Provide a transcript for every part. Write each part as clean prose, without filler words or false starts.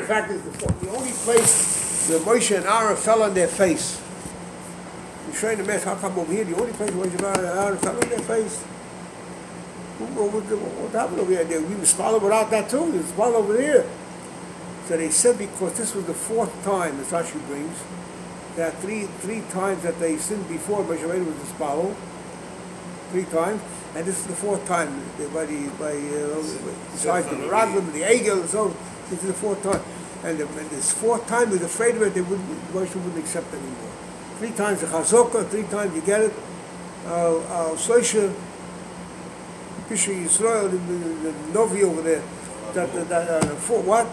fact, is the only place where Moshe and Aaron fell on their face. You're trying to mess, how come over here, the only place where Moshe and Aaron fell on their face? What happened over here? We were swallowed without that too. We were swallowed over here. So they said because this was the fourth time, as Rashi brings, that three times that they sinned before Moshe Rabbeinu was swallowed, 3 times, and this is the fourth time besides the Raglim, the Egel, and so this is the fourth time. And this fourth time he was afraid of it, Moshe wouldn't accept anymore. 3 times the Chazokah, 3 times you get it. Shloisha Pisha Yisrael, the Novi over there, what?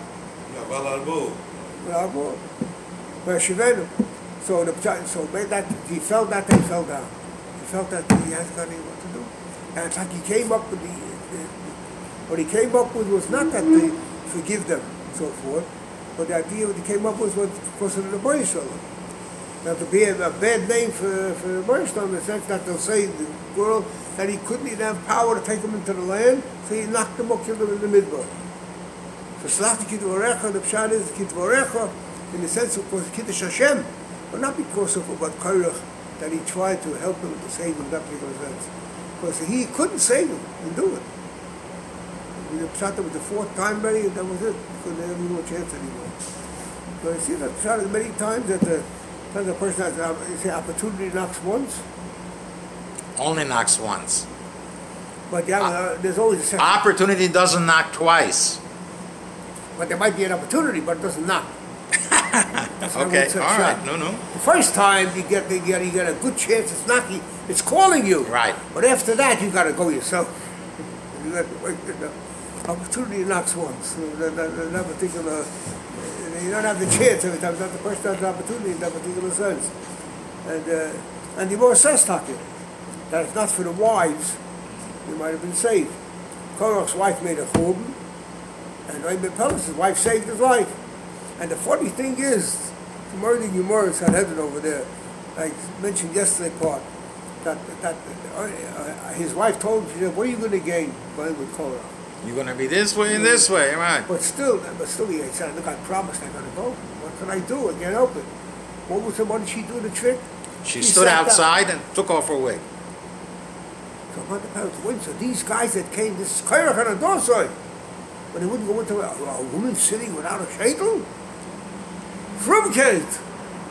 So that he felt that he fell down. He felt that he hasn't got anything what to do. And it's like he came up with what he came up with was not that they forgive them and so forth, but the idea what he came up with was because of the Rebbeinu Shalom. Now to be a bad name for the Rebbeinu Shalom in the sense that they'll say the world that he couldn't even have power to take them into the land, so he knocked them or killed them in the midbar. So Slachti Kidvarecha, the Pshat is Kidvarecha, in the sense of course Kiddush Hashem, but not because of about Korach that he tried to help them to save them in that particular sense. Because he couldn't save them and do it. The Pshat was the fourth time already, and that was it. He couldn't have any more chance anymore. So you see that Pshat many times that the person has an opportunity knocks once. Only knocks once. But there's always a second. Opportunity doesn't knock twice. But there might be an opportunity, but it doesn't knock. Okay, all right, no. The first time you get a good chance, it's knocking, it's calling you. Right. But after that, you got to go yourself. You got to wait. Opportunity knocks once. That particular, you don't have the chance every time. Not the person has the opportunity in that particular sense. And the more says talking that if not for the wives, you might have been saved. Korach's wife made a churban, and Rabbi Pelis' wife saved his life. And the funny thing is, the Murder Gemara Sanhedrin over there, like mentioned yesterday part, that his wife told him, she said, what are you going to gain going with Korach? You're going to be this way and this way, right? But still he said, look, I promised I'm going to go. What can I do? I can't help it. What did she do the trick? She stood outside and took off her wig. So what the parents win? So these guys that came, this is Korach on the door side, but they wouldn't go into a woman sitting without a sheitel? Frumkeit.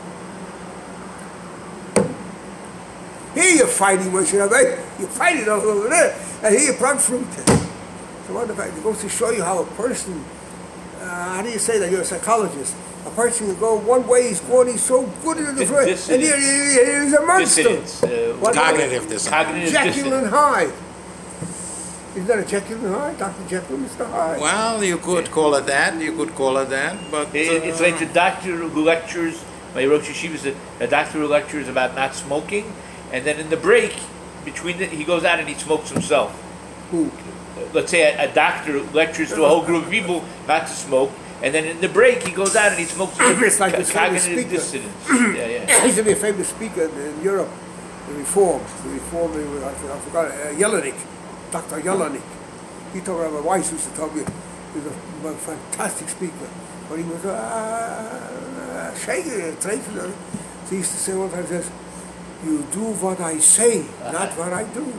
Here you're fighting, Moshe Rabbeinu. You're fighting over there, and here you're from Frumkeit. So what the fact? It goes to show you how a person, how do you say that? You're a psychologist. A person can go one way, he's so good in the first, and he's a monster. Cognitive dissonance. Jekyll and Hyde. Is that a Jekyll and Hyde? Dr. Jekyll, Mr. Hyde. Well, you could call it that. But it's like the doctor who lectures. My Rosh Yeshiva is a doctor who lectures about not smoking, and then in the break between he goes out and he smokes himself. Who? Let's say a doctor lectures to a whole group of people not to smoke, and then in the break he goes out and he smokes. It's like this famous cognitive speaker. dissonance. Yeah. He used to be a famous speaker in Europe. The Reform. I forgot. Jelinek. Dr. Jelinek. He told me, my wife used to tell me, he was a fantastic speaker. But he was shaking, so he used to say one time, says, you do what I say, not what I do.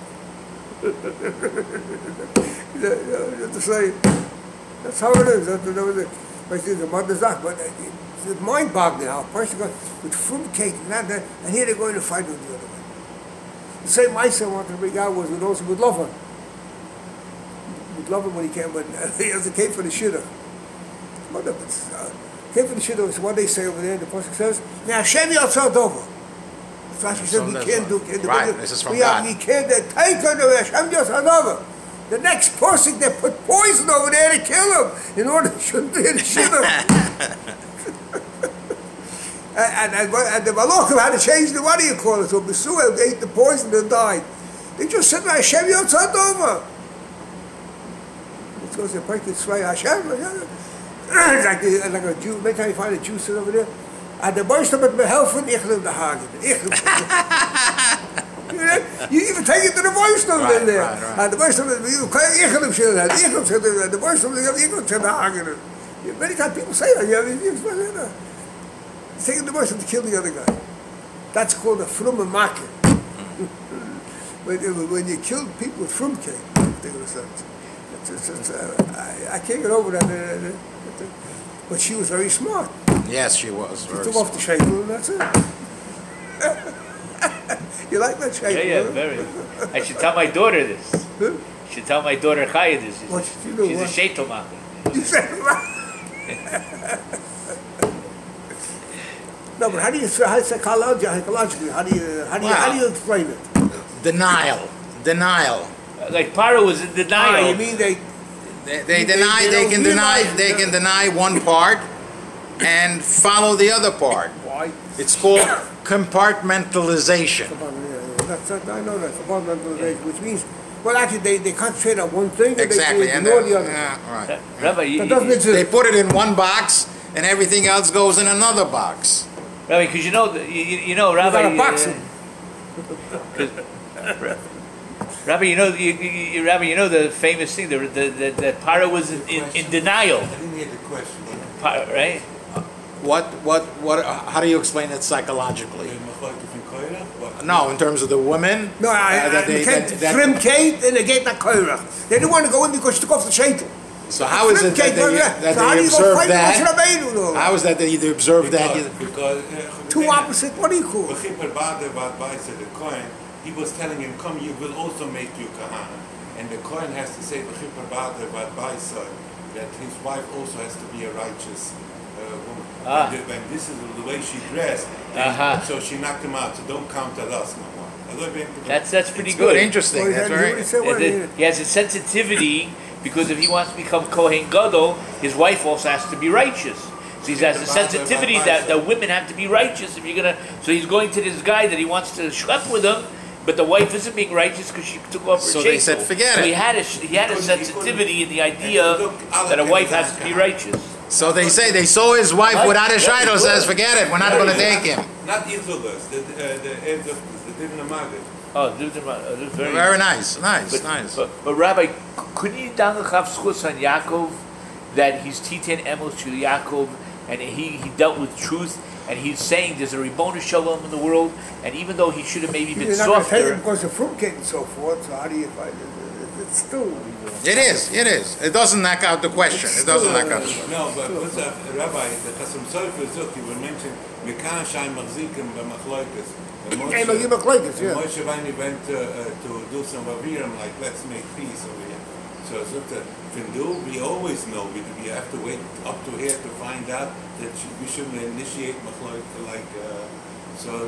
To say, that's how it is. The mother's not, but it's mind-boggling how a person goes with fruit cake and here they're going to fight with the other one. The same mice I wanted to bring out was with also with Lover. With Lover when he came, when he came for the shidduch. Mother came for the shidduch. So what they say over there, the pasuk says, "Now Hashem Yotzad Over." That's what he said. We can't do. Right. This is from God. We can't take on the Hashem Yotzad Over. The next person, they put poison over there to kill him in order to shouldn't be in the shidduch. And the Malachim had to change the, what do you call it? So Besuel ate the poison and died. They just said, Hashem Yotzad Over. It goes to break the Tzvay Hashem. Like a Jew, maybe you find a Jew sitting over there. And the boys met me helfen, ich live the Hagen. You even take it to the voice in there. And the voice of it, the voice of the Hagen. Many times people say that. He's taking the mercy to kill the other guy. That's called a frumme market. when you kill people with frumke, I can't get over that. But she was very smart. Yes, she was. She took off the shaitel and that's it. You like that shaitel? Yeah, very. I should tell my daughter this. Huh? I should tell my daughter Chaya this. What should you do? She's What? a shaitel macher. You said no, but how do you psychologically? How do you explain it? Denial. Like Paro was in denial. You mean they Deny. They don't can deny. realize They can deny one part and follow the other part. why? It's called compartmentalization. Come on, I know that compartmentalization, which means well, actually they concentrate on one thing and Exactly, they and ignore the other. yeah, right. Rabbi, That doesn't They exist. put it in one box, and everything else goes in another box. Rabbi, because you know, you know, Rabbi. You got a boxing. Rabbi, Rabbi, you know the famous thing that Paro was in denial, I didn't hear the question. right? How do you explain it psychologically? What? No, in terms of the women. No, Frim Kate and they get that Koirach. They didn't want to go in because she took off the shaitel. So how is it that they observe that? How is that they either observe that? Because Two opposite, what do you call it? the Kohen, he was telling him, come, you will also make you Kahana. And the Kohen has to say, that his wife also has to be a righteous woman. And this is the way she dressed. So she knocked him out, so don't count on us no more. That's pretty It's good. Interesting. That's very. He has a sensitivity because if he wants to become Kohen Gadol, his wife also has to be righteous. So he has a sensitivity that women have to be righteous if you're gonna. So he's going to this guy that he wants to schlep with him, but the wife isn't being righteous because she took off her So they sheitel. said, forget So it. he had a sensitivity in the idea that a wife has to be righteous. So they say they saw his wife without a shaitel, says, forget it, we're not going to take him. Not Izulas, the heads of the Divna Maggid. Oh, very Very nice. But Rabbi, couldn't you have schus on Yaakov that he's Titan Emos to Yaakov and he dealt with truth and he's saying there's a Ribono Shalom in the world and even though he should have maybe been You're not going to take it softer. because of fruitcake and so forth, so how do you find it? It's still... It is. It doesn't knock out the question. It doesn't knock out the question. No, but what's up, Rabbi, the Chasam Sofer Zuk, you were mentioning, Mekan Shai Machzikim B'Machloikas. Hey, no, you look like it, yeah. Moshe Rabbeinu went to do some Vavirim, like, let's make peace over here. So Zukta, Findu, we always know, we have to wait up to here to find out that we shouldn't initiate Machloika like, so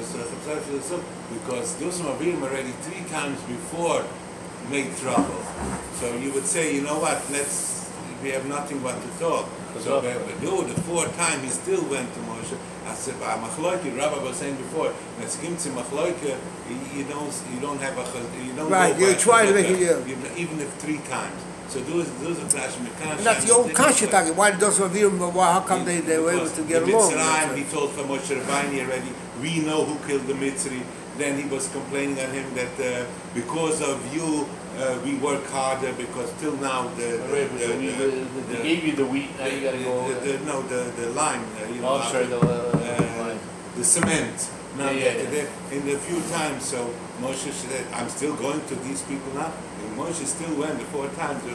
because do some Vavirim already 3 times before made trouble. So you would say, you know what, we have nothing but to talk. So Bedu, the 4th time, he still went to Moshe. I said, Machloike, Rabbi was saying before, Machloike, you don't have a, you don't right, you're trying to make it, even if 3 times. So those are flash mekanism. And that's the old Kasha talking. Why does how come they were able to get along? Mitzrayim, he told Moshe Rabbeinu already, we know who killed the Mitzri. Then he was complaining on him that because of you, we work harder because till now They gave you the wheat, now you gotta go. the lime. I'm sorry, the cement. Now in a few times, so Moshe said, I'm still going to these people now. And Moshe still went the 4 times.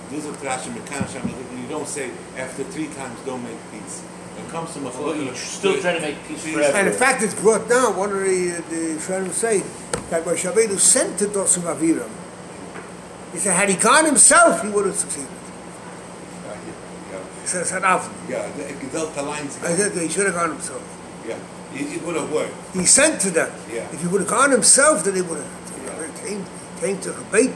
You don't say after 3 times don't make peace. When it comes to you're still trying to make peace forever. And in fact, it's brought down. One of the Shalom say that Moshe Rabbeinu sent to Dosim Aviram. He said, had he gone himself, he would have succeeded. He said, Delta lines. I said he should have gone himself. Yeah, it would have worked. He sent to them. Yeah. If he would have gone himself, then he would have came to the bait.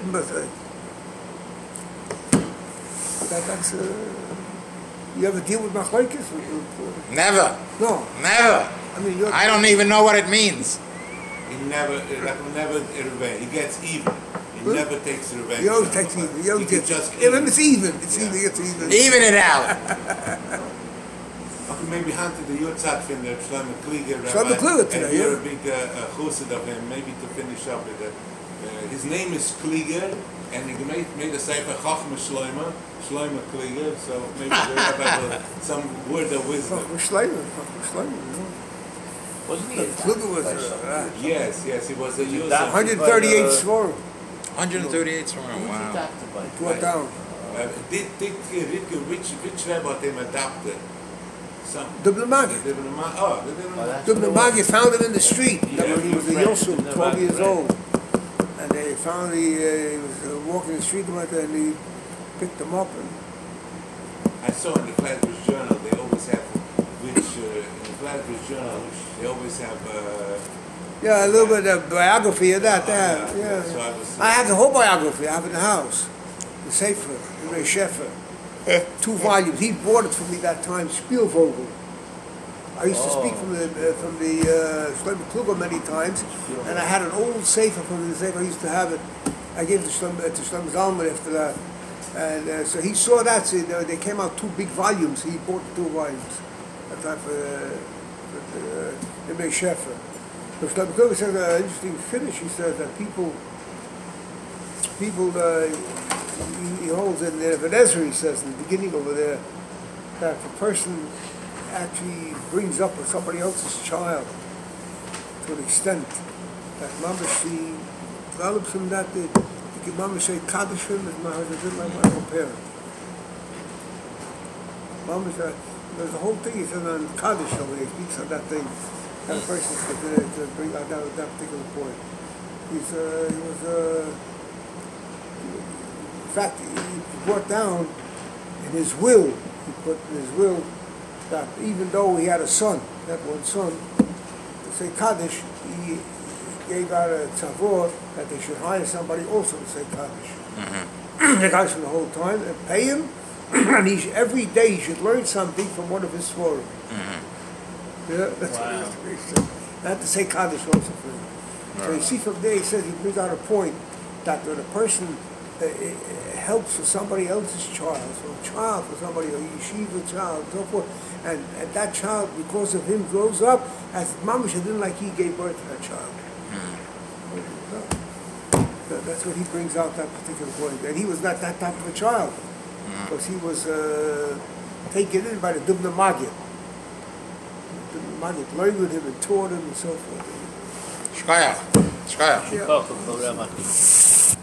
That's you ever deal with machlokes? Never. No. Never. I mean, I don't even know what it means. He never revenge. He gets even. He never takes revenge. He always takes even. He always gets even. It's even. It's even. It's even. Even it out. Okay, maybe hunted the Yutzat from the Shlomo Kliger. Shlomo Kliger today, and you're a big chused of him. Maybe to finish up with it. His name is Kliger, and he made a sefer Chachma Shloima Kliger, so maybe they have some word of wisdom. Shloima. Wasn't he? Kluger was Yes, he was a user. 138 Svarim. 138 Svarim, wow. Brought down. Which rabbi they adopted? Dubna Magid. Dubna Magid found him in the street when he was a Yosef, 12 years old. And they found he was walking the street and he picked him up. And I saw in the Flatbush Journal, they always have, in the Flatbush Journal, they always have... yeah, a little bit of biography of that. Yeah. So I have the whole biography. I have it in the house. The Sefer, the Ray Shefer. 2 volumes. He bought it for me that time, Spielvogel. I used to speak from the Shlomo Kluger many times, and I had an old Sefer from the Sefer. I used to have it. I gave it to Shlomo Zalman after that. And so he saw that. So they came out 2 big volumes. He bought the 2 volumes. That time for the Ray Shefer. So Shlomo Kluger says an interesting finish. He says that people he holds in there, but Ezra, he says in the beginning over there, that if a person actually brings up with somebody else's child to an extent that Mamashi develops him that he can Mamashi Kaddish him as my husband, like my own parent. Mamashi, there's a whole thing he says on Kaddish over there, he speaks on that thing, that a person to bring out that particular point. He was in fact, he brought down in his will, he put in his will that even though he had a son, that one son, to say Kaddish, he gave out a tzavor that they should hire somebody also to say Kaddish. The guys for the whole time, and pay him, and every day he should learn something from one of his svarim. Yeah, that's what he said. Not to say Kaddish also for him. So you see from there, he says, he brings out a point that when a person helps for somebody else's child, so a child for somebody, a yeshiva child, and so forth, and that child, because of him, grows up as mamash didn't like he gave birth to that child. That's what he brings out, that particular point. And he was not that type of a child, because he was taken in by the Dubna Magid. Dubna Magid learned with him and taught him and so forth. Shkaya.